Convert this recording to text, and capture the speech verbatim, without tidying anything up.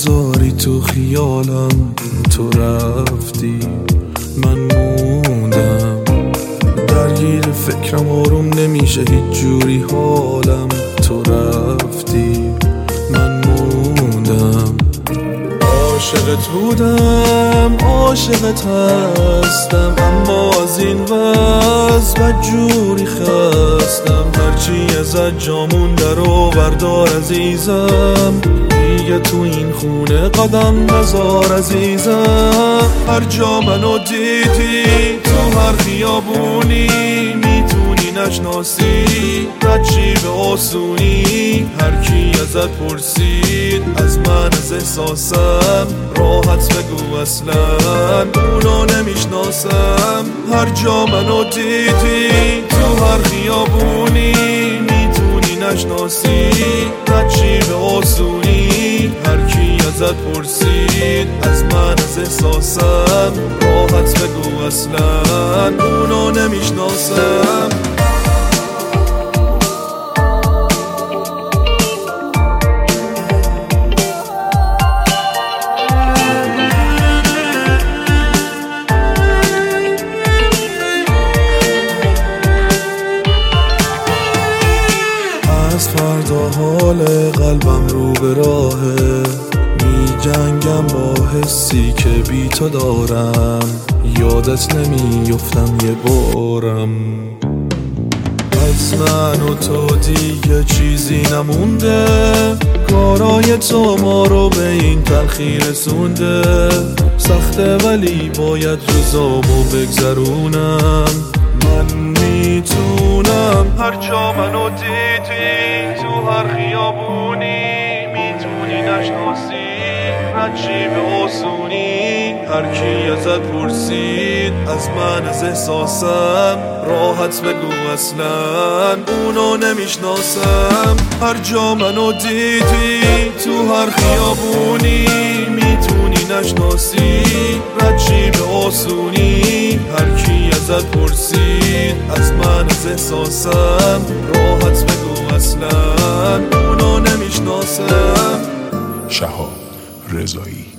نزاری تو خیالم، تو رفتی من موندم درگیر فکرم، آروم نمیشه هیچ جوری حالم، تو رفتی من موندم. عاشقت بودم عاشقت هستم، اما از این وضع بدجوری خستم. هرچی ازت جامون در و بردار عزیزم، دیگه تو این خونه قدم نزار عزیزم. هر جا منو دیدی تو هر خیابونی، میتونی نشناسی رچی به آسونی. هر کی ازت پرسید از من از احساسم، راحت بگو اصلا اونو نمیشناسم. هر جا منو دیدی تو هر خیابونی، میتونی نشناسی رچی به آسونی. هر کی ازت پرسید از من از احساسم، راحت بگو اصلا اونو نمیشناسم. از فردا حال قلبم رو به راهه، می جنگم با حسی که بی تو دارم. یادت نمیفتم یه بارم، از من و تو دیگه چیزی نمونده. کارای تو ما رو به این تلخی رسونده. سخته ولی باید روزامو بگذرونم. من میتونم هر جا منو دیدی تو هر خیابونی، میتونی نشناسی رچی به آسونی. هر کی ازت پرسید از من از احساسم، راحت بگو اصلا اونو نمیشناسم. هر جا منو دیدی تو هر خیابونی، میتونی نشناسی رچی به آسونی. هر کی ازت پرسید از من از احساسم، راحت بگو اصلا اونو نمیشناسم. شهاب رضایی.